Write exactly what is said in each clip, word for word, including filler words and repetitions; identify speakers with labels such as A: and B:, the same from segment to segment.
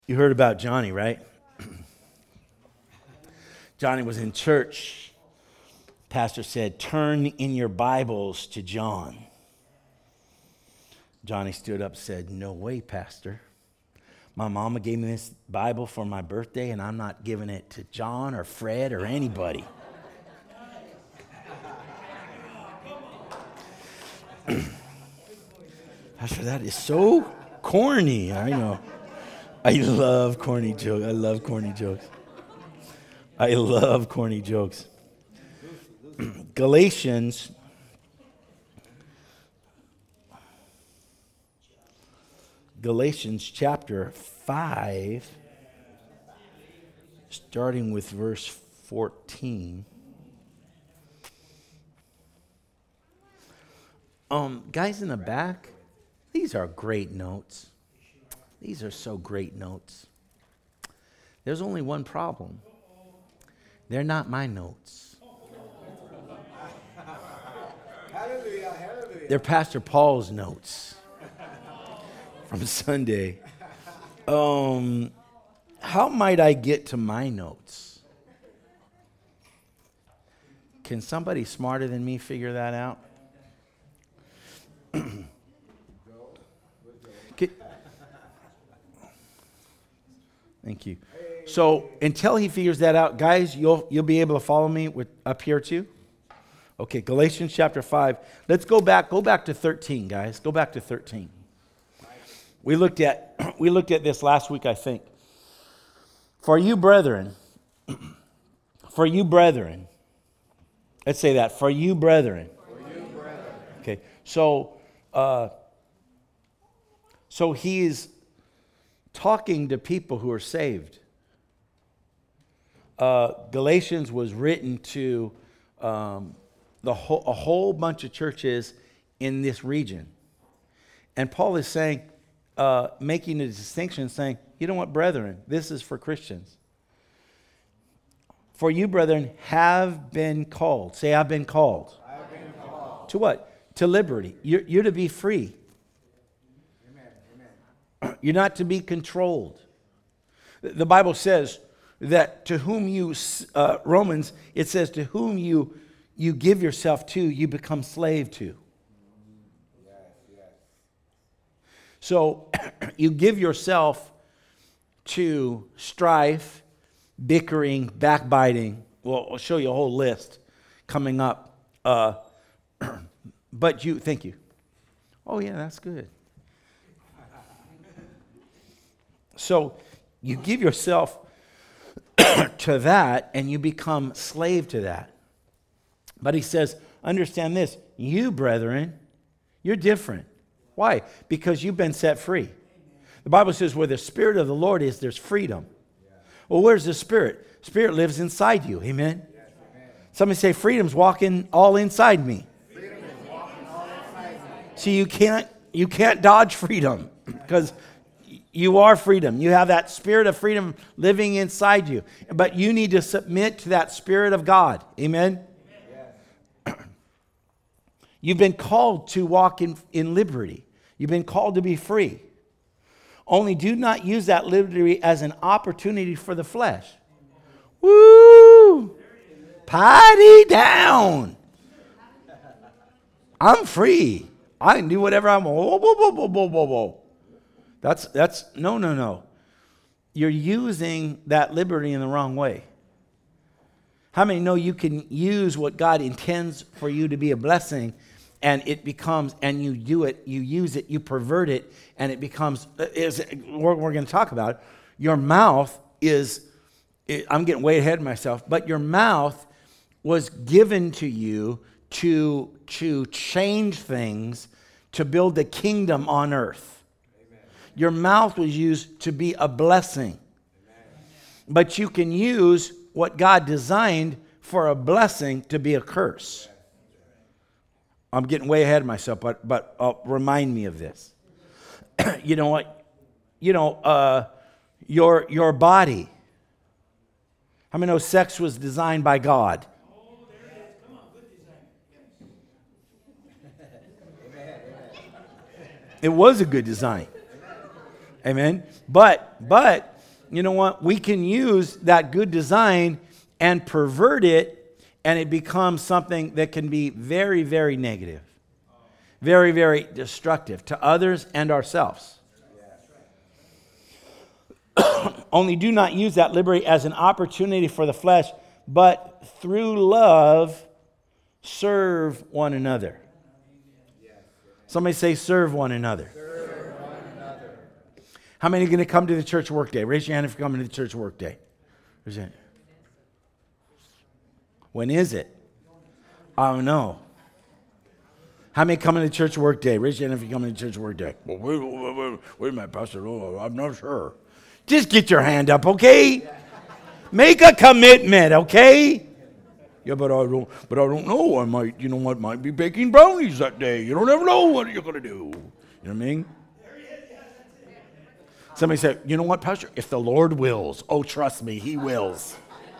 A: You heard about Johnny, right? Johnny was in church. Pastor said, "Turn in your Bibles to John." Johnny stood up and said, "No way, Pastor. My mama gave me this Bible for my birthday, and I'm not giving it to John or Fred or anybody." Pastor, that is so corny. I know. I love corny jokes. I love corny jokes. I love corny jokes. Galatians Galatians chapter five, starting with verse fourteen. Um, guys in the back, these are great notes. These are so great notes. There's only one problem. They're not my notes.
B: Hallelujah, hallelujah.
A: They're Pastor Paul's notes from Sunday. Um, how might I get to my notes? Can somebody smarter than me figure that out? Can- Thank you. So until he figures that out, guys, you'll you'll be able to follow me with up here too. Okay, Galatians chapter five. Let's go back. Go back to thirteen, guys. Go back to thirteen. We looked at we looked at this last week, I think. For you brethren, for you brethren. Let's say that. For you brethren.
B: For you, brethren.
A: Okay. So uh, so he's talking to people who are saved. Uh, Galatians was written to um, the whole, a whole bunch of churches in this region. And Paul is saying, uh, making a distinction, saying, you know what, brethren, this is for Christians. For you, brethren, have been called. Say, I've been called.
B: I've been called.
A: To what? To liberty. You're, you're to be free.
B: Amen, amen.
A: You're not to be controlled. The Bible says that to whom you, uh, Romans, it says to whom you you give yourself to, you become slave to.
B: Yes, yes.
A: So you give yourself to strife, bickering, backbiting. Well, I'll show you a whole list coming up. Uh, but you, thank you. Oh yeah, that's good. So you give yourself to that and you become slave to that. But he says, understand this, you brethren, you're different. Why? Because you've been set free. The Bible says where the Spirit of the Lord is, there's freedom. Well, where's the Spirit? Spirit lives inside you. Amen?
B: Yes, amen.
A: Somebody say freedom's walking all inside me.
B: Freedom is walking all inside me.
A: See, you can't you can't dodge freedom because you are freedom. You have that spirit of freedom living inside you. But you need to submit to that Spirit of God. Amen?
B: Yes.
A: You've been called to walk in, in liberty. You've been called to be free. Only do not use that liberty as an opportunity for the flesh. Woo! Party down. I'm free. I can do whatever I want. Whoa, whoa, whoa, whoa, whoa, whoa, whoa. That's, that's, no, no, no. You're using that liberty in the wrong way. How many know you can use what God intends for you to be a blessing and it becomes, and you do it, you use it, you pervert it, and it becomes, is we're, we're going to talk about it. Your mouth is, I'm getting way ahead of myself, but your mouth was given to you to, to change things, to build the kingdom on earth. Your mouth was used to be a blessing. Amen. But you can use what God designed for a blessing to be a curse. I'm getting way ahead of myself, but but uh, remind me of this. You know what? You know, uh, your your body. How many know sex was designed by God?
C: Oh, there it is. Come on, good design.
A: It was a good design. Amen. But but you know what? We can use that good design and pervert it, and it becomes something that can be very, very negative, very, very destructive to others and ourselves. Only do not use that liberty as an opportunity for the flesh, but through love, serve one another. Somebody say, serve one another.
B: Serve one another.
A: How many are going to come to the church work day? Raise your hand if you're coming to the church work day. Raise your hand. When is it? I don't know. How many coming to church work day? Raise your hand if you're coming to church work day. Well, wait, wait, wait, wait a minute, Pastor. Oh, I'm not sure. Just get your hand up, okay? Make a commitment, okay? Yeah, but I don't. But I don't know. I might, you know what? Might be baking brownies that day. You don't ever know what you're gonna do. You know what I mean? Somebody said, you know what, Pastor? If the Lord wills, oh, trust me, He wills.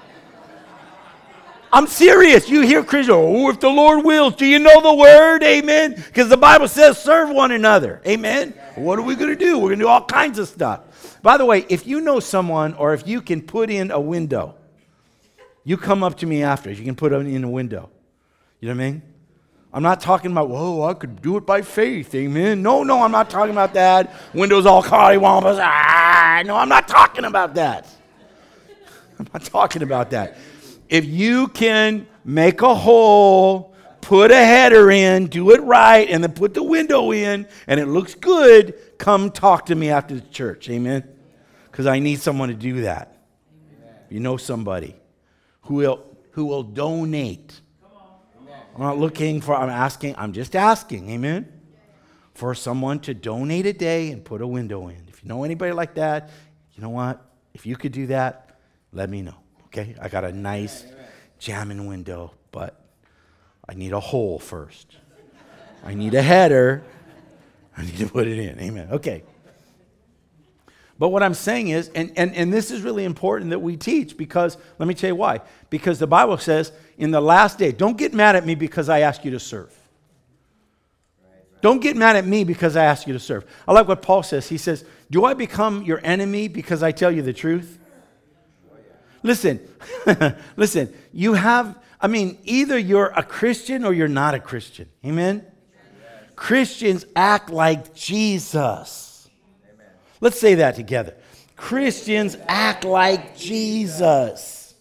A: I'm serious. You hear Christians, oh, if the Lord wills. Do you know the word? Amen? Because the Bible says serve one another. Amen? What are we going to do? We're going to do all kinds of stuff. By the way, if you know someone or if you can put in a window, you come up to me after. If you can put it in a window. You know what I mean? I'm not talking about, whoa, I could do it by faith. Amen? No, no, I'm not talking about that. Windows all collywompas. Ah, no, I'm not talking about that. I'm not talking about that. If you can make a hole, put a header in, do it right, and then put the window in, and it looks good, come talk to me after the church. Amen? Because I need someone to do that. Amen. You know somebody who will who will donate. I'm not looking for, I'm asking, I'm just asking, amen? For someone to donate a day and put a window in. If you know anybody like that, you know what? If you could do that, let me know. Okay, I got a nice jamming window, but I need a hole first. I need a header. I need to put it in. Amen. Okay. But what I'm saying is, and, and, and this is really important that we teach because, let me tell you why. Because the Bible says in the last day, don't get mad at me because I ask you to serve. Don't get mad at me because I ask you to serve. I like what Paul says. He says, do I become your enemy because I tell you the truth? Listen, listen, you have, I mean, either you're a Christian or you're not a Christian. Amen? Yes. Christians act like Jesus. Amen. Let's say that together. Christians act like Jesus.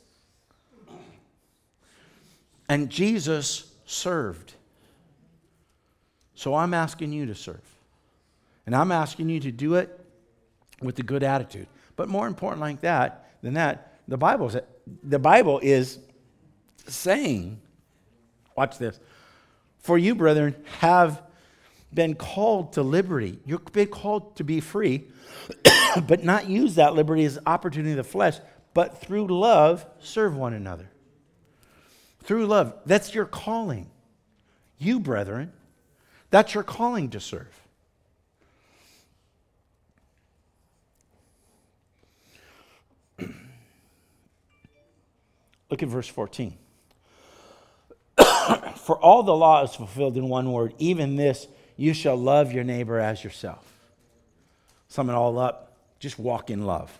A: And Jesus served. So I'm asking you to serve. And I'm asking you to do it with a good attitude. But more important like that than that, The Bible, the Bible is saying, watch this, for you, brethren, have been called to liberty. You've been called to be free, but not use that liberty as opportunity of the flesh, but through love, serve one another. Through love. That's your calling. You, brethren, that's your calling to serve. Look at verse fourteen. For all the law is fulfilled in one word, even this, you shall love your neighbor as yourself. Sum it all up, just walk in love.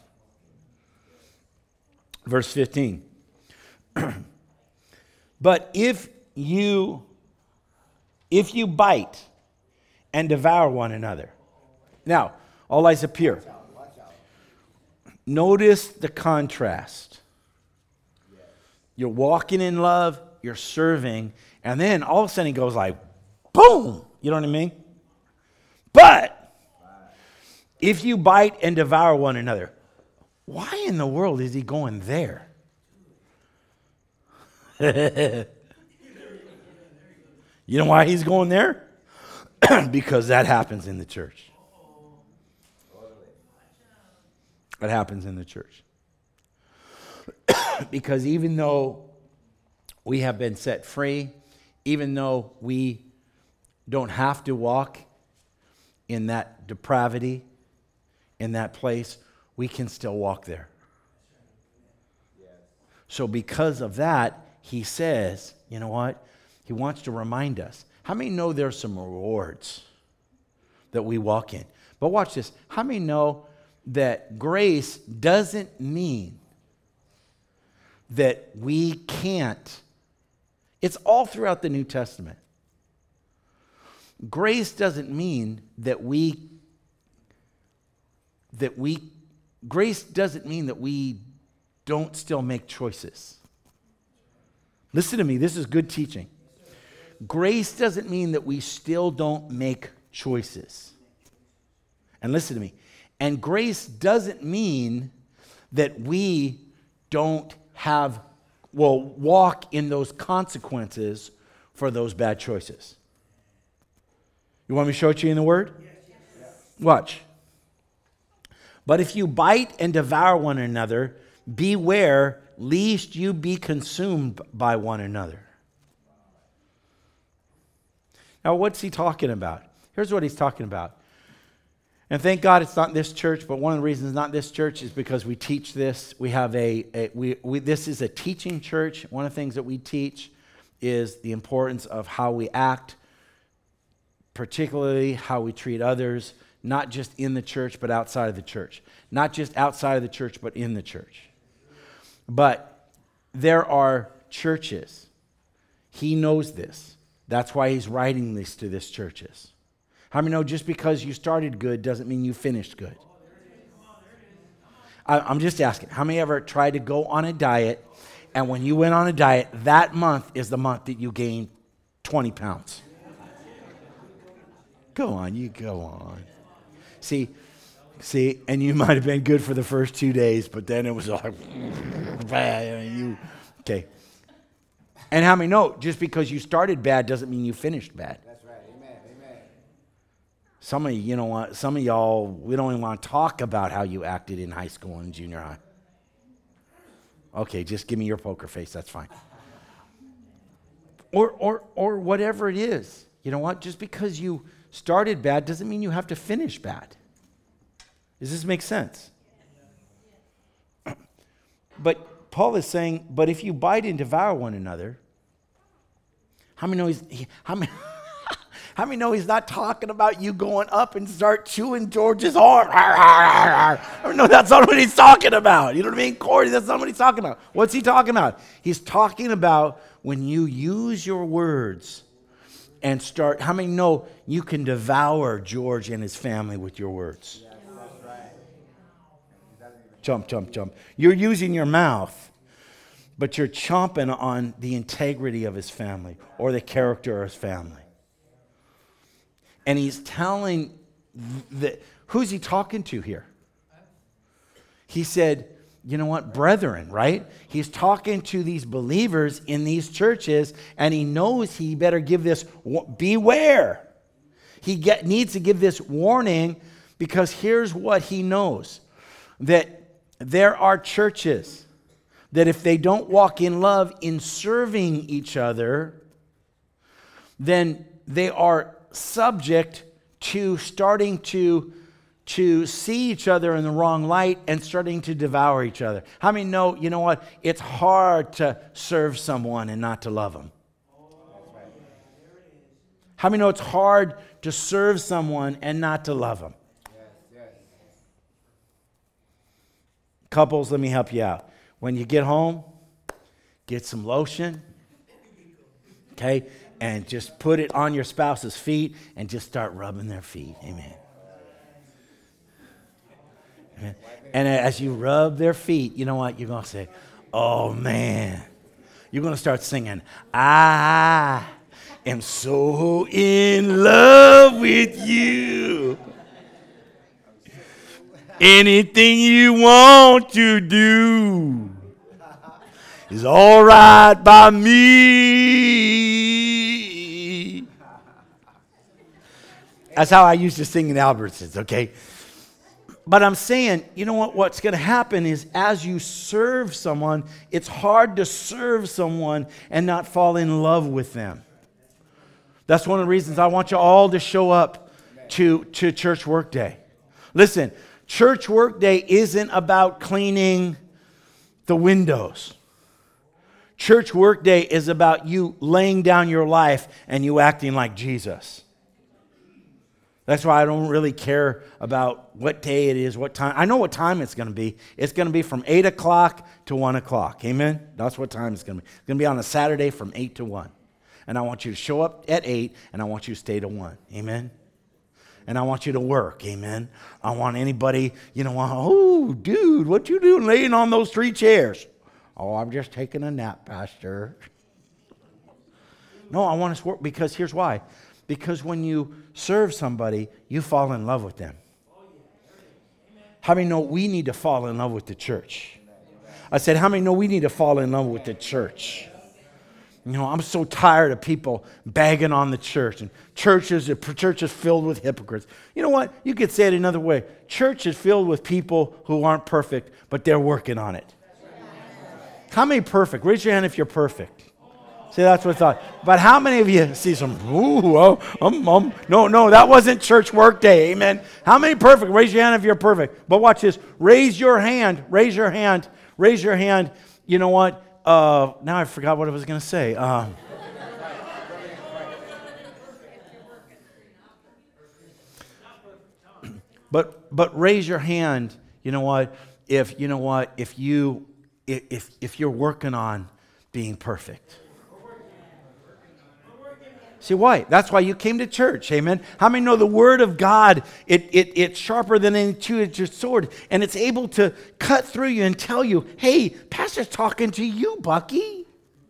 A: Verse fifteen. But if you, if you bite and devour one another. Now, all eyes up here. Notice the contrast. You're walking in love, you're serving, and then all of a sudden he goes like, boom! You know what I mean? But if you bite and devour one another, why in the world is he going there? You know why he's going there? Because that happens in the church. That happens in the church. Because even though we have been set free, even though we don't have to walk in that depravity, in that place, we can still walk there. So because of that, he says, you know what? He wants to remind us. How many know there's some rewards that we walk in? But watch this. How many know that grace doesn't mean that we can't. It's all throughout the New Testament. Grace doesn't mean that we that we grace doesn't mean that we don't still make choices. Listen to me, this is good teaching. Grace doesn't mean that we still don't make choices. And listen to me. And grace doesn't mean that we don't have, well, walk in those consequences for those bad choices. You want me to show it to you in the Word? Yes. Watch. But if you bite and devour one another, beware lest you be consumed by one another. Now, what's he talking about? Here's what he's talking about. And thank God it's not this church, but one of the reasons it's not this church is because we teach this. We have a, a we, we this is a teaching church. One of the things that we teach is the importance of how we act, particularly how we treat others, not just in the church, but outside of the church. Not just outside of the church, but in the church. But there are churches. He knows this. That's why he's writing this to these churches. How many know just because you started good doesn't mean you finished good? I, I'm just asking, how many ever tried to go on a diet, and when you went on a diet, that month is the month that you gained twenty pounds? Go on, you go on. See, see, and you might have been good for the first two days, but then it was like, you, okay. And how many know, just because you started bad doesn't mean you finished bad?
B: That's right. Amen. Amen.
A: Some of you, you know what, some of y'all, we don't even want to talk about how you acted in high school and junior high. Okay, just give me your poker face, that's fine. Or, or, or whatever it is. You know what, just because you started bad doesn't mean you have to finish bad. Does this make sense? But Paul is saying, but if you bite and devour one another, how many know he's, he, how many, how many know he's not talking about you going up and start chewing George's arm? I mean, no, that's not what he's talking about. You know what I mean? Corey, that's not what he's talking about. What's he talking about? He's talking about when you use your words and start, how many know you can devour George and his family with your words?
B: Yes, that's right.
A: Jump, jump, jump. You're using your mouth, but you're chomping on the integrity of his family or the character of his family. And he's telling, the, who's he talking to here? He said, you know what, brethren, right? He's talking to these believers in these churches, and he knows he better give this, beware. He get, needs to give this warning because here's what he knows. That there are churches that if they don't walk in love in serving each other, then they are subject to starting to to see each other in the wrong light and starting to devour each other. How many know, you know what, it's hard to serve someone and not to love them? How many know it's hard to serve someone and not to love them?
B: Yes, yes.
A: Couples, let me help you out. When you get home, get some lotion, okay, and just put it on your spouse's feet and just start rubbing their feet. Amen. And as you rub their feet, you know what? You're going to say, oh, man. You're going to start singing, I am so in love with you. Anything you want to do is all right by me. That's how I used to sing in Albertsons, okay? But I'm saying, you know what, what's going to happen is as you serve someone, it's hard to serve someone and not fall in love with them. That's one of the reasons I want you all to show up to, to church workday. Listen, church workday isn't about cleaning the windows. Church workday is about you laying down your life and you acting like Jesus. That's why I don't really care about what day it is, what time. I know what time it's going to be. It's going to be from eight o'clock to one o'clock. Amen? That's what time it's going to be. It's going to be on a Saturday from eight to one. And I want you to show up at eight, and I want you to stay to one. Amen? And I want you to work. Amen? I want anybody, you know, oh, dude, what you doing laying on those three chairs? Oh, I'm just taking a nap, Pastor. No, I want us to work because here's why. Because when you serve somebody, you fall in love with them. How many know we need to fall in love with the church? I said, how many know we need to fall in love with the church? You know, I'm so tired of people bagging on the church. And churches, the church is filled with hypocrites. You know what? You could say it another way. Church is filled with people who aren't perfect, but they're working on it. How many perfect? Raise your hand if you're perfect. See, that's what I thought. But how many of you see some, ooh, oh, um, um, no, no, that wasn't church work day, amen. How many perfect? Raise your hand if you're perfect. But watch this. Raise your hand, raise your hand, raise your hand. You know what? Uh, now I forgot what I was going to say. Uh, but but raise your hand, you know what? If, you know what? If you, if if you're working on being perfect. See why? That's why you came to church, amen? How many know the Word of God, it, it, it's sharper than any two-edged sword, and it's able to cut through you and tell you, hey, Pastor's talking to you, Bucky.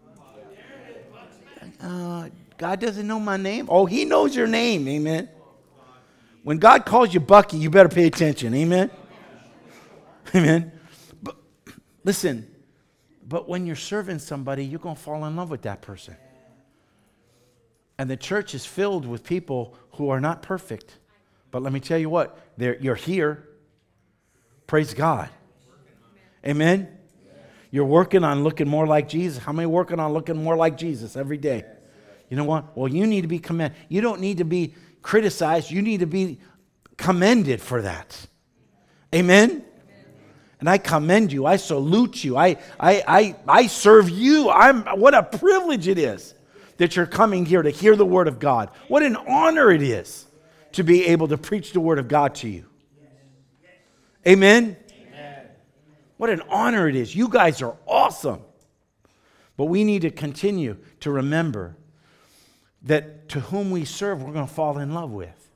A: Uh, God doesn't know my name? Oh, He knows your name, amen? When God calls you Bucky, you better pay attention, amen? Amen? But listen, but when you're serving somebody, you're going to fall in love with that person. And the church is filled with people who are not perfect. But let me tell you what, you're here. Praise God. Amen? You're working on looking more like Jesus. How many working on looking more like Jesus every day? You know what? Well, you need to be commended. You don't need to be criticized. You need to be commended for that. Amen? And I commend you. I salute you. I, I, I, I serve you. I'm, what a privilege it is that you're coming here to hear the Word of God. What an honor it is to be able to preach the Word of God to you. Amen? Amen. What an honor it is. You guys are awesome. But we need to continue to remember that to whom we serve, we're going to fall in love with.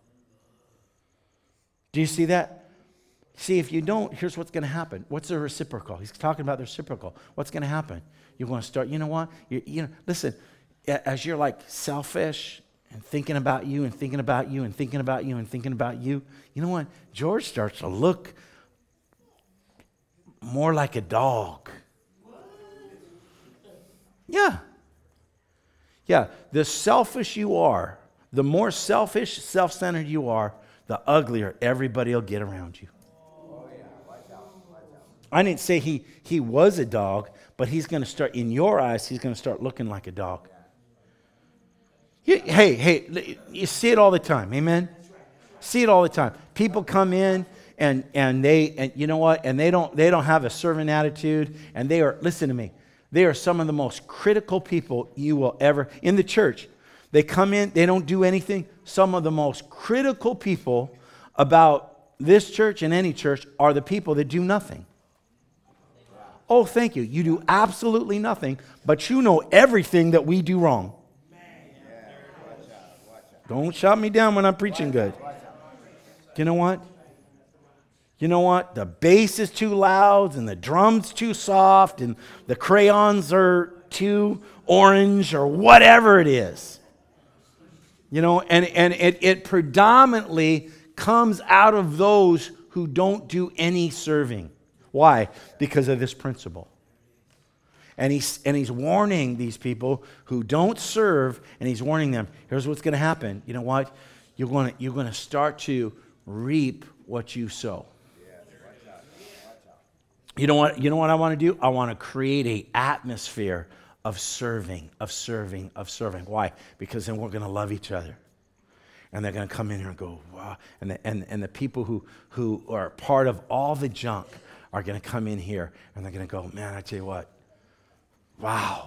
A: Do you see that? See, if you don't, here's what's going to happen. What's the reciprocal? He's talking about the reciprocal. What's going to happen? You're going to start, you know what? You, you know, listen, as you're like selfish and thinking about you and thinking about you and thinking about you and thinking about you, you know what? George starts to look more like a dog. Yeah. Yeah. The selfish you are, the more selfish, self-centered you are, the uglier everybody will get around you. I didn't say he, he was a dog, but he's going to start, in your eyes, he's going to start looking like a dog. You, hey, hey, you see it all the time, amen? See it all the time. People come in and and they and you know what? And they don't they don't have a servant attitude, and they are, listen to me, they are some of the most critical people you will ever in the church. They come in, they don't do anything. Some of the most critical people about this church and any church are the people that do nothing. Oh, thank you. You do absolutely nothing, but you know everything that we do wrong. Don't shut me down when I'm preaching good. You know what? You know what? The bass is too loud and the drum's too soft and the crayons are too orange or whatever it is. You know, and, and it, it predominantly comes out of those who don't do any serving. Why? Because of this principle. And he's, and he's warning these people who don't serve, and he's warning them, here's what's going to happen. You know what? You're going to, you're going to start to reap what you sow. You know what, you know what I want to do? I want to create an atmosphere of serving, of serving, of serving. Why? Because then we're going to love each other. And they're going to come in here and go, wow. And the, and, and the people who, who are part of all the junk are going to come in here, and they're going to go, man, I tell you what, wow.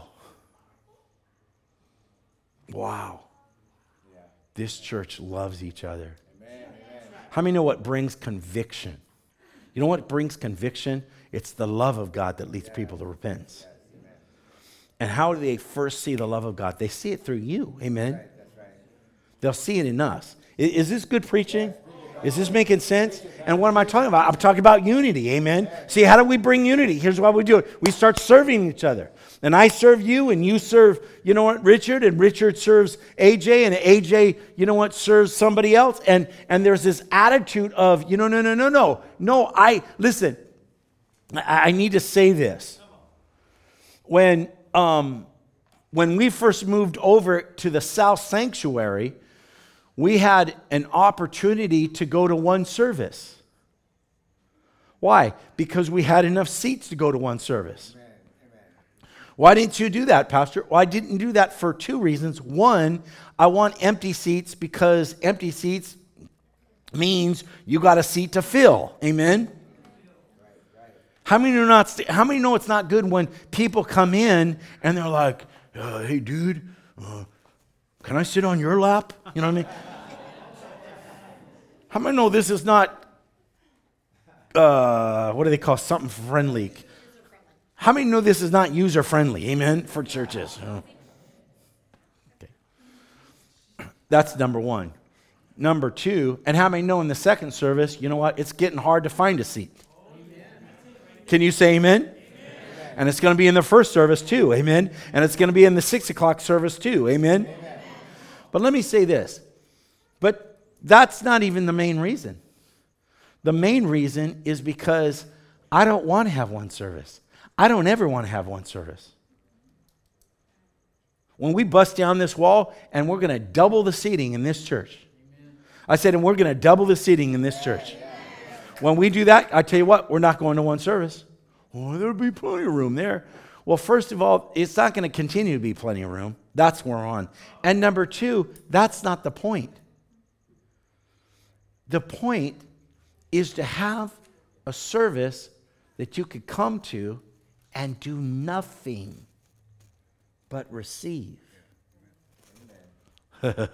A: Wow. Yeah. This church loves each other. Amen. How many know what brings conviction? You know what brings conviction? It's the love of God that leads people to repentance. And how do they first see the love of God? They see it through you. Amen.
B: That's right.
A: They'll see it in us. I- Is this good preaching? Is this making sense? And what am I talking about? I'm talking about unity. Amen. See, how do we bring unity? Here's why we do it. We start serving each other. And I serve you, and you serve, you know what, Richard, and Richard serves A J, and A J, you know what, serves somebody else. And, and there's this attitude of, you know, no, no, no, no. No, I, listen, I, I need to say this. When, um, when we first moved over to the South Sanctuary, we had an opportunity to go to one service. Why? Because we had enough seats to go to one service.
B: Amen. Amen.
A: Why didn't you do that, Pastor? Well, I didn't do that for two reasons. One, I want empty seats because empty seats means you got a seat to fill. Amen?
B: Right, right.
A: How many know not? How many know it's not good when people come in and they're like, uh, "Hey, dude, uh, can I sit on your lap?" You know what I mean? How many know this is not? Uh, what do they call something friendly? How many know this is not user friendly? Amen. For churches. Oh. Okay. That's number one. Number two, and how many know in the second service? You know what? It's getting hard to find a seat. Can you say amen? Amen. And it's going to be in the first service too, amen. And it's going to be in the six o'clock service too, amen. Amen. But let me say this. But that's not even the main reason. The main reason is because I don't want to have one service. I don't ever want to have one service. When we bust down this wall and we're going to double the seating in this church. Amen. I said, and we're going to double the seating in this church. When we do that, I tell you what, we're not going to one service. Oh, there'll be plenty of room there. Well, first of all, it's not going to continue to be plenty of room. That's where we're on. And number two, that's not the point. The point is to have a service that you could come to and do nothing but receive.
B: Amen.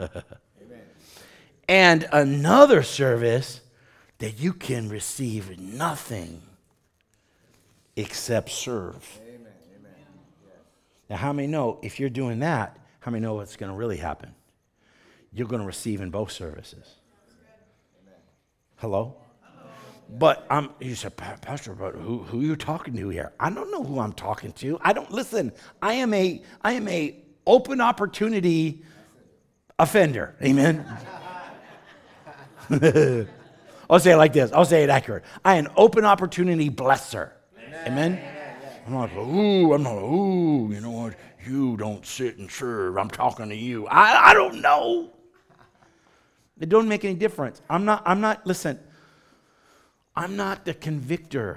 A: And another service that you can receive nothing except serve.
B: Amen. Amen. Yes.
A: Now, how many know if you're doing that, how many know what's going to really happen? You're going to receive in both services.
B: Amen.
A: Hello? But I'm, you said, Pastor, but who, who are you talking to here? I don't know who I'm talking to. I don't, listen, I am a, I am a open opportunity offender. Amen? I'll say it like this. I'll say it accurate. I am an open opportunity blesser. Amen? Amen? I'm not, ooh, I'm not, ooh, you know what? You don't sit and serve. I'm talking to you. I, I don't know. It don't make any difference. I'm not, I'm not, listen, I'm not the convictor.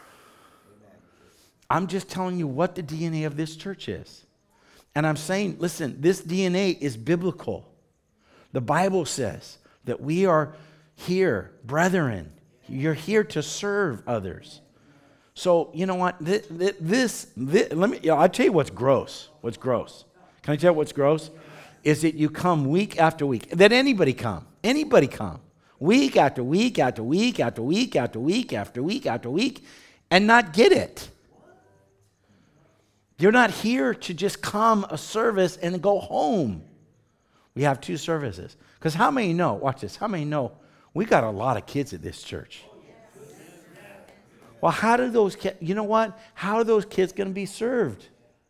A: I'm just telling you what the D N A of this church is. And I'm saying, listen, this D N A is biblical. The Bible says that we are here, brethren. You're here to serve others. So, you know what? This, this, this let me, you know, I'll tell you what's gross. What's gross? Can I tell you what's gross? Is that you come week after week. That anybody come. Anybody come. Week after week after week after week after week after week after week and not get it. You're not here to just come a service and go home. We have two services. Because how many know, watch this, how many know we got a lot of kids at this church? Well, how do those kids, you know what? How are those kids going to be served?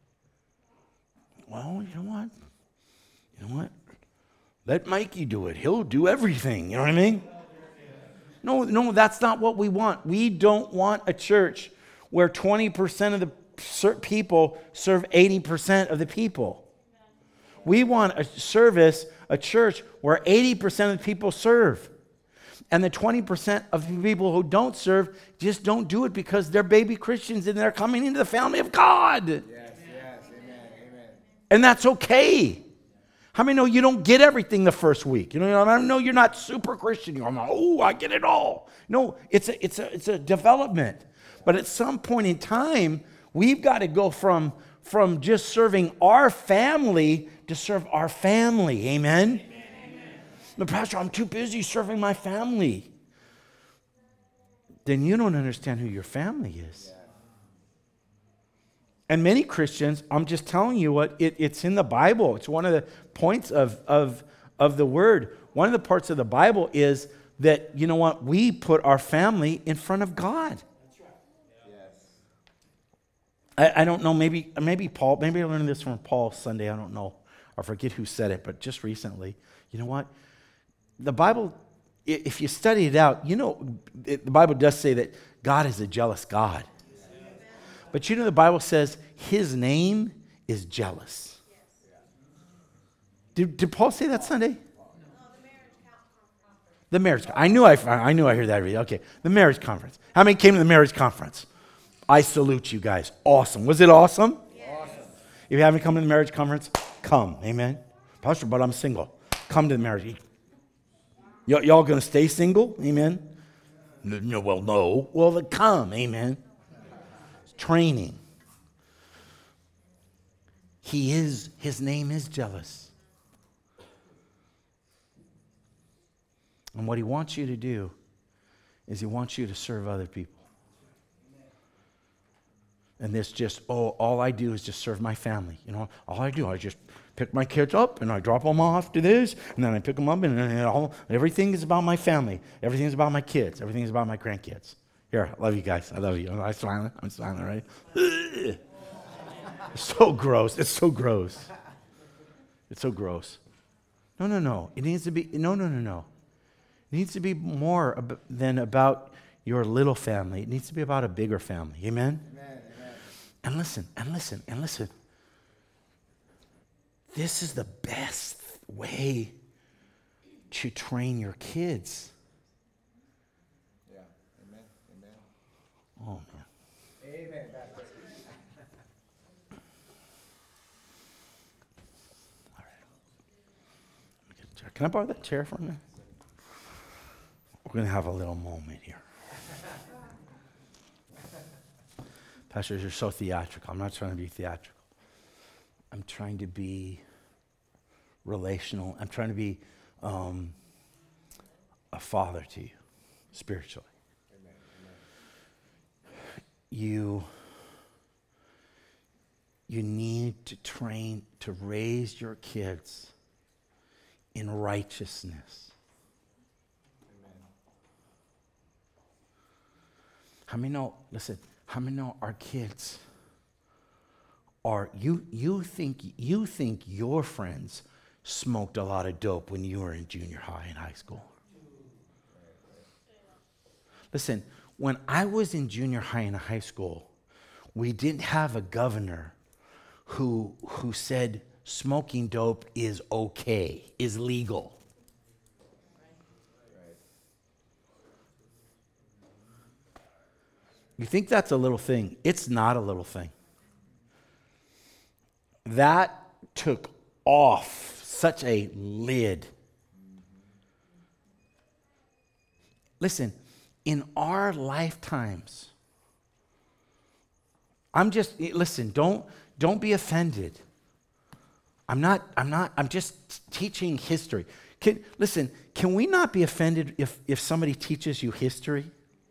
A: Well, you know what? You know what? Let Mikey do it. He'll do everything. You know what I mean? No, no, that's not what we want. We don't want a church where twenty percent of the people serve eighty percent of the people. We want a service, a church where eighty percent of the people serve. And the twenty percent of the people who don't serve just don't do it because they're baby Christians and they're coming into the family of God.
B: Yes, yes. Amen. Amen.
A: And that's okay. How many know you don't get everything the first week? You know, I know you're not super Christian. You're like, oh, I get it all. No, it's a, it's a, it's a development. But at some point in time, we've got to go from, from just serving our family to serve our family. Amen? Amen. But Pastor, I'm too busy serving my family. then you don't understand who your family is. And many Christians, I'm just telling you what, it, it's in the Bible. It's one of the points of, of, of the word. One of the parts of the Bible is that, you know what, we put our family in front of God. I, I don't know, maybe maybe Paul, maybe I learned this from Paul Sunday, I don't know. I forget who said it, but just recently. You know what? The Bible, i- if you study it out, you know, it, the Bible does say that God is a jealous God. But you know, the Bible says his name is jealous. Did, did Paul say that Sunday? The marriage. I knew I, I knew I heard that. Already. Okay, the marriage conference. How many came to the marriage conference? I salute you guys. Awesome. Was it awesome?
B: Awesome.
A: If you haven't come to the marriage conference, come. Amen. Pastor, but I'm single. Come to the marriage. Y- y'all going to stay single? Amen. No, no, well, no. Well, then come. Amen. Training. He is, his name is jealous. And what he wants you to do is he wants you to serve other people. And this just, oh, all I do is just serve my family. You know, all I do, I just pick my kids up and I drop them off to this, and then I pick them up, and, and all, everything is about my family. Everything is about my kids. Everything is about my grandkids. Here, I love you guys. I love you. I'm smiling. I'm smiling, right? It's so gross. It's so gross. It's so gross. No, no, no. It needs to be, no, no, no, no. It needs to be more ab- than about your little family. It needs to be about a bigger family. Amen?
B: Amen. Amen.
A: And listen, and listen, and listen. This is the best way to train your kids.
B: Yeah. Amen. Amen.
A: Oh, man.
B: Amen. Pastor.
A: All right. Let me get a chair. Can I borrow that chair for a minute? We're going to have a little moment here. Pastors, you're so theatrical. I'm not trying to be theatrical. I'm trying to be relational. I'm trying to be um, a father to you, spiritually.
B: Amen. Amen.
A: You, you need to train, to raise your kids in righteousness.
B: Amen.
A: How many know, listen, how many know our kids are, you, you think, you think your friends smoked a lot of dope when you were in junior high and high school? Listen, when I was in junior high and high school, we didn't have a governor who, who said smoking dope is okay, is legal. You think that's a little thing. It's not a little thing. That took off such a lid. Listen, in our lifetimes, I'm just, listen, don't, don't be offended. I'm not, I'm not, I'm just teaching history. Can, listen, can we not be offended if, if somebody teaches you history?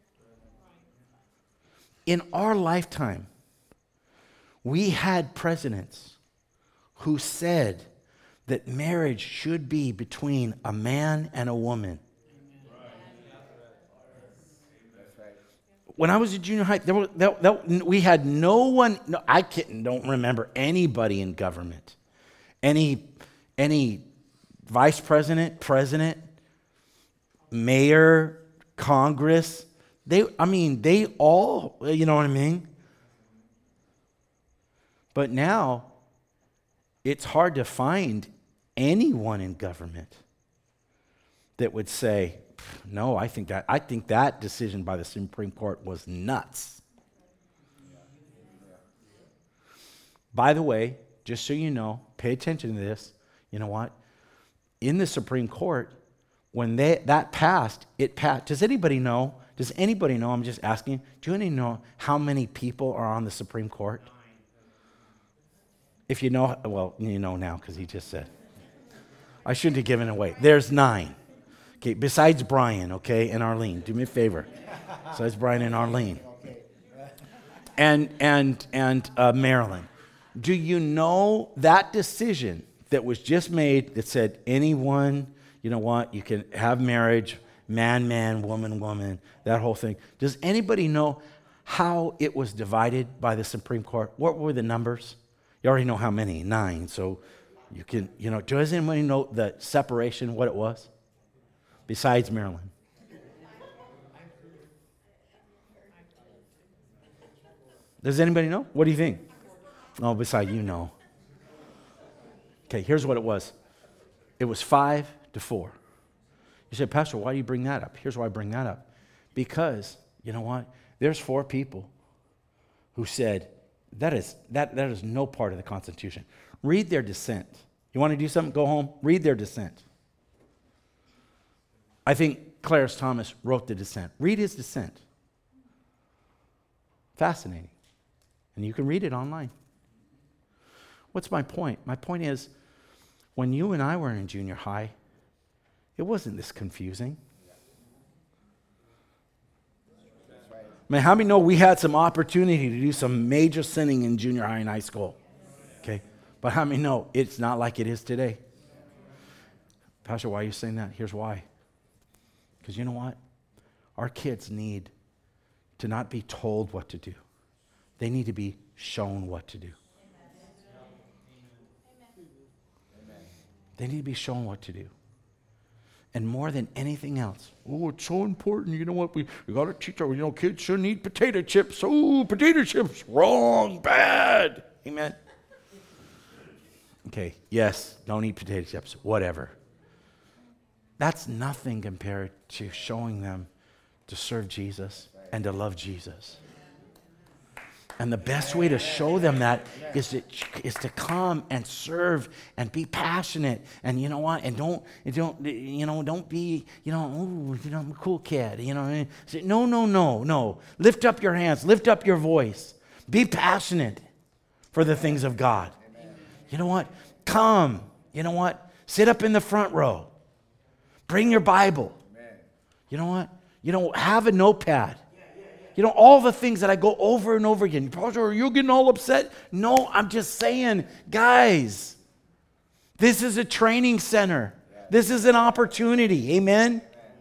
A: In our lifetime, we had presidents who said that marriage should be between a man and a woman.
B: That's right.
A: When I was in junior high, there were, that, that, we had no one, no, I can't, don't remember anybody in government, any, any vice president, president, mayor, Congress. They, I mean, they all, you know what I mean? But now, it's hard to find anyone in government that would say, no, I think that, I think that decision by the Supreme Court was nuts. By the way, just so you know, pay attention to this. You know what? In the Supreme Court, when they, that passed, it passed. Does anybody know? Does anybody know? I'm just asking. Do you know how many people are on the Supreme Court? If you know, well, you know now because he just said. I shouldn't have given it away. There's nine. Okay, besides Brian, okay, and Arlene. Do me a favor. Besides Brian and Arlene.
B: Okay.
A: And, and, and uh, Marilyn. Do you know that decision that was just made that said anyone, you know what, you can have marriage, man, man, woman, woman, that whole thing. Does anybody know how it was divided by the Supreme Court? What were the numbers? You already know how many, nine. So you can, you know, does anybody know the separation, what it was? Besides Maryland. Does anybody know? What do you think? Oh, beside you know. Okay, here's what it was. It was five to four. You said, Pastor, why do you bring that up? Here's why I bring that up. Because, you know what? There's four people who said, that is, that, that is no part of the Constitution. Read their dissent. You want to do something? Go home. Read their dissent. I think Clarence Thomas wrote the dissent. Read his dissent. Fascinating. And you can read it online. What's my point? My point is, when you and I were in junior high, it wasn't this confusing. I mean, how many know we had some opportunity to do some major sinning in junior high and high school? Okay. But how many know it's not like it is today? Pastor, why are you saying that? Here's why. Because you know what? Our kids need to not be told what to do. They need to be shown what to do. They need to be shown what to do. And more than anything else, oh, it's so important. You know what? We, we got to teach our, you know, kids shouldn't eat potato chips. Oh, potato chips, wrong, bad. Amen. Okay, yes, don't eat potato chips, whatever. That's nothing compared to showing them to serve Jesus and to love Jesus. And the best way to show them that is to, is to come and serve and be passionate. And you know what? And don't, don't you know, don't be, you know, oh, you know, I'm a cool kid. You know, no, no, no, no. Lift up your hands. Lift up your voice. Be passionate for the things of God. You know what? Come. You know what? Sit up in the front row. Bring your Bible. You know what? You know, have a notepad. You know, all the things that I go over and over again. Pastor, are you getting all upset? No, I'm just saying, guys, this is a training center. This is an opportunity. Amen?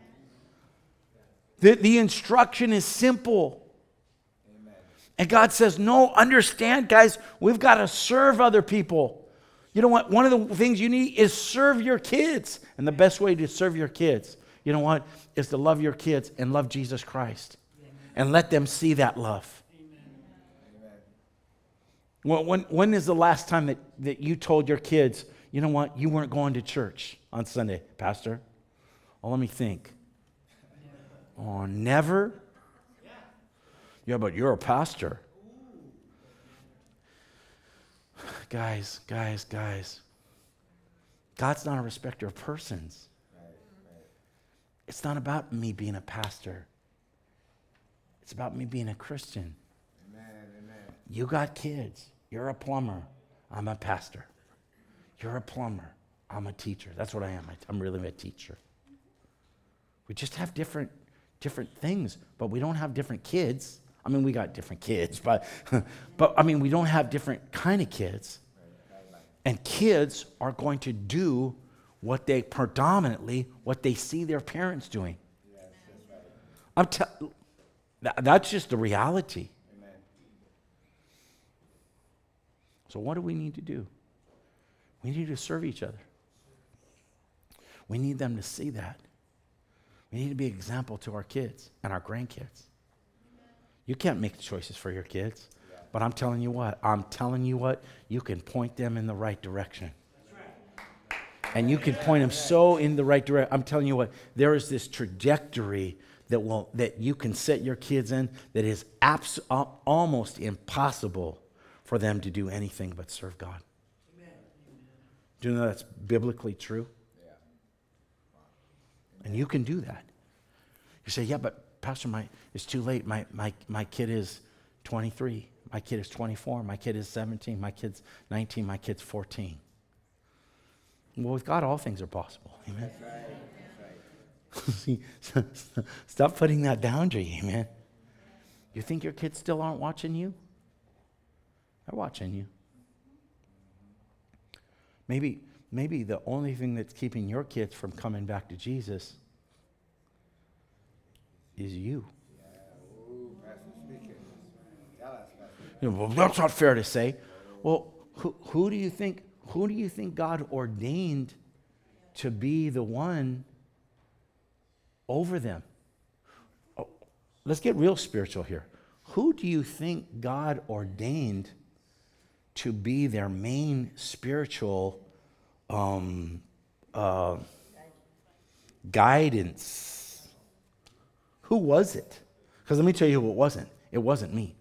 A: The, the instruction is simple. And God says, no, understand, guys, we've got to serve other people. You know what? One of the things you need is serve your kids. And the best way to serve your kids, you know what, is to love your kids and love Jesus Christ. And let them see that love. When, when, when is the last time that, that you told your kids, you know what, you weren't going to church on Sunday, Pastor? Oh, let me think. Oh, never? Yeah, but you're a pastor. Guys, guys, guys. God's not a respecter of persons. It's not about me being a pastor. It's about me being a Christian.
B: Amen, amen.
A: You got kids. You're a plumber. I'm a pastor. You're a plumber. I'm a teacher. That's what I am. I'm really a teacher. We just have different, different things, but we don't have different kids. I mean, we got different kids, but, but I mean, we don't have different kind of kids. And kids are going to do what they predominantly, what they see their parents doing. I'm telling. That's just the reality.
B: Amen.
A: So what do we need to do? We need to serve each other. We need them to see that. We need to be an example to our kids and our grandkids. You can't make choices for your kids, yeah. But I'm telling you what, I'm telling you what, you can point them in the right direction. Right. And you can point them so in the right direction. I'm telling you what, there is this trajectory that will that you can set your kids in that is abs- almost impossible for them to do anything but serve God. Amen. Do you know that's biblically true?
B: Yeah. Wow.
A: And you can do that. You say, yeah, but Pastor, my it's too late. My my my kid is twenty-three. My kid is twenty-four. My kid is seventeen. My kid's nineteen. My kid's fourteen. Well, with God, all things are possible. Amen.
B: That's right. That's
A: See, stop putting that boundary, amen. You think your kids still aren't watching you? They're watching you. Maybe, maybe the only thing that's keeping your kids from coming back to Jesus is you.
B: Ooh, Pastor speaking. Tell us, Pastor.
A: You know, well, that's not fair to say. Well, who, who do you think? Who do you think God ordained to be the one over them? Oh, let's get real spiritual here. Who do you think God ordained to be their main spiritual um, uh, guidance? Who was it? Because let me tell you who it wasn't. It wasn't me.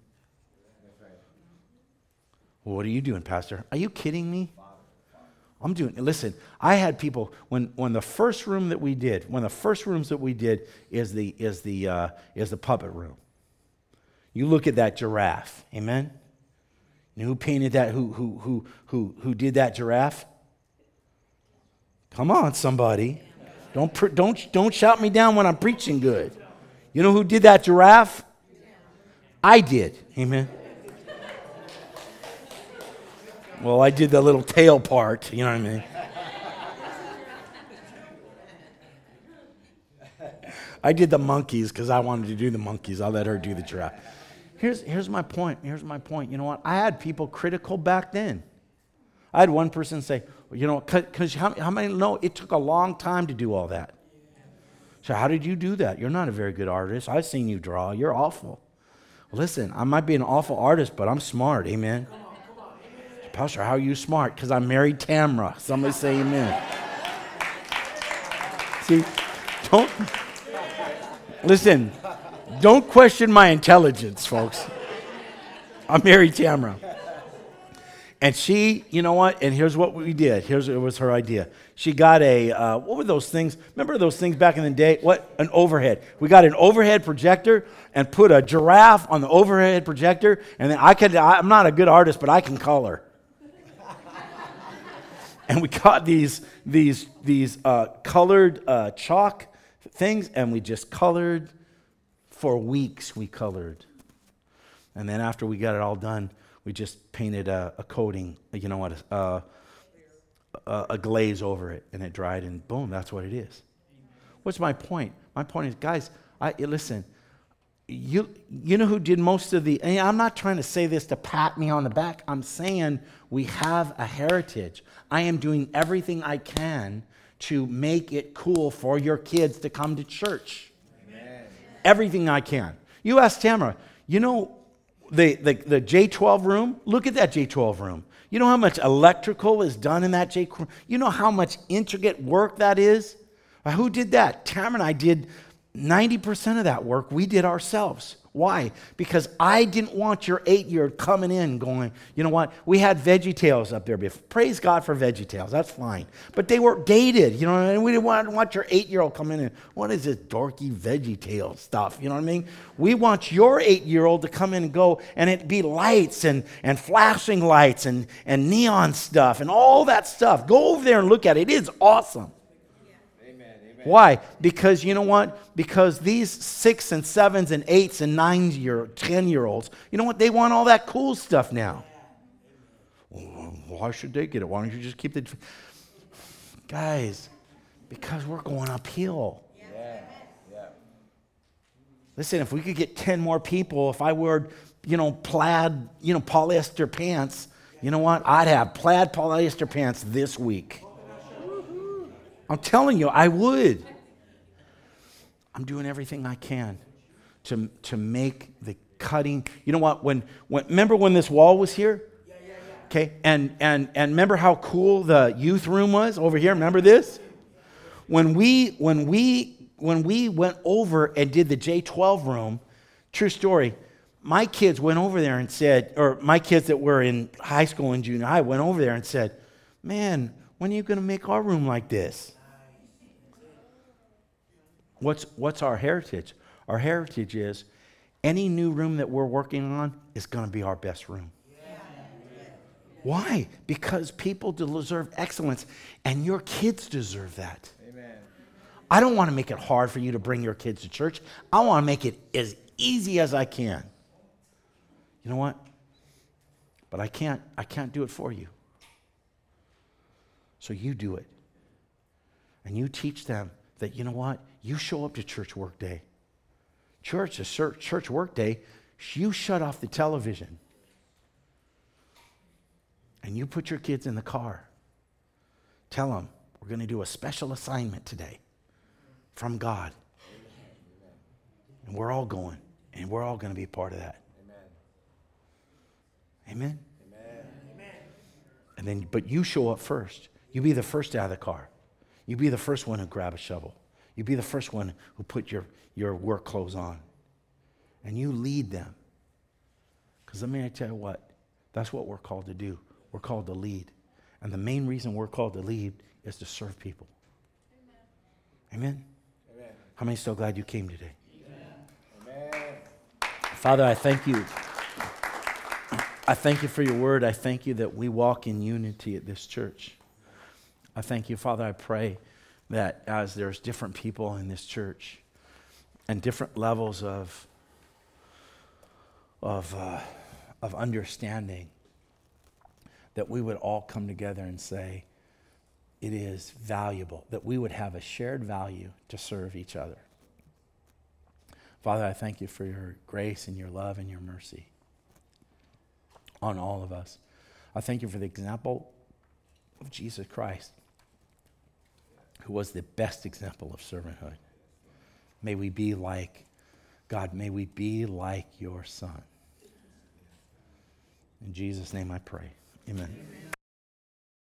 A: Well, what are you doing, Pastor? Are you kidding me? I'm doing, listen, I had people, when, when the first room that we did, one of the first rooms that we did is the, is the, uh, is the puppet room. You look at that giraffe, amen? You know who painted that, who, who, who, who, who did that giraffe? Come on, somebody. Don't, pre- don't, don't shout me down when I'm preaching good. You know who did that giraffe? I did, amen? Well, I did the little tail part, you know what I mean? I did the monkeys because I wanted to do the monkeys. I let her do the giraffe. Here's, here's my point. Here's my point. You know what? I had people critical back then. I had one person say, well, you know, because how, how many know it took a long time to do all that? So how did you do that? You're not a very good artist. I've seen you draw. You're awful. Listen, I might be an awful artist, but I'm smart. Amen. Pastor, how are you smart? Because I married Tamra. Somebody say amen. See, don't, listen, don't question my intelligence, folks. I married Tamra. And she, you know what? And here's what we did. Here's it was her idea. She got a, uh, what were those things? Remember those things back in the day? What? An overhead. We got an overhead projector and put a giraffe on the overhead projector. And then I could, I'm not a good artist, but I can color. And we got these these these uh, colored uh, chalk things, and we just colored for weeks. We colored, and then after we got it all done, we just painted a, a coating. You know what? A, a, a glaze over it, and it dried, and boom, that's what it is. What's my point? My point is, guys, I listen. You you know who did most of the, and I'm not trying to say this to pat me on the back. I'm saying we have a heritage. I am doing everything I can to make it cool for your kids to come to church. Amen. Everything I can. You ask Tamara, you know the, the, the J twelve room? Look at that J twelve room. You know how much electrical is done in that J twelve room? You know how much intricate work that is? Who did that? Tamara and I did ninety percent of that work we did ourselves. Why? Because I didn't want your eight-year-old coming in going, you know what? We had VeggieTales up there before. Praise God for VeggieTales. That's fine. But they were dated, you know what I mean? We didn't want, want your eight-year-old coming in. What is this dorky VeggieTales stuff? You know what I mean? We want your eight-year-old to come in and go, and it be lights and, and flashing lights and, and neon stuff and all that stuff. Go over there and look at it. It is awesome. Why? Because you know what? Because these six and sevens and eights and nines year, ten year olds, you know what? They want all that cool stuff now. Well, why should they get it? Why don't you just keep the guys? Because we're going uphill. Yeah. Yeah. Listen, if we could get ten more people, if I wore, you know, plaid, you know, polyester pants, you know what? I'd have plaid polyester pants this week. I'm telling you, I would. I'm doing everything I can to, to make the cutting. You know what? When, when remember when this wall was here? Yeah, yeah, yeah. Okay, and and and remember how cool the youth room was over here? Remember this? When we when we when we went over and did the J twelve room, true story. My kids went over there and said, or my kids that were in high school and junior high went over there and said, "Man, when are you going to make our room like this?" What's, what's our heritage? Our heritage is any new room that we're working on is going to be our best room. Yeah. Why? Because people deserve excellence, and your kids deserve that. Amen. I don't want to make it hard for you to bring your kids to church. I want to make it as easy as I can. You know what? But I can't, I can't do it for you. So you do it. And you teach them that, you know what? You show up to church work day. Church is church work day. You shut off the television. And you put your kids in the car. Tell them, we're going to do a special assignment today from God. And we're all going. And we're all going to be a part of that. Amen? Amen? Amen. And then, but you show up first. You be the first out of the car. You be the first one who grab a shovel. You be the first one who put your, your work clothes on. And you lead them. Because let me tell you what, that's what we're called to do. We're called to lead. And the main reason we're called to lead is to serve people. Amen? Amen? Amen. How many are so glad you came today? Amen. Amen. Father, I thank you. I thank you for your word. I thank you that we walk in unity at this church. I thank you, Father. I pray that as there's different people in this church and different levels of of uh, of understanding, that we would all come together and say, it is valuable, that we would have a shared value to serve each other. Father, I thank you for your grace and your love and your mercy on all of us. I thank you for the example of Jesus Christ, who was the best example of servanthood. May we be like, God, may we be like your Son. In Jesus' name I pray. Amen. Amen.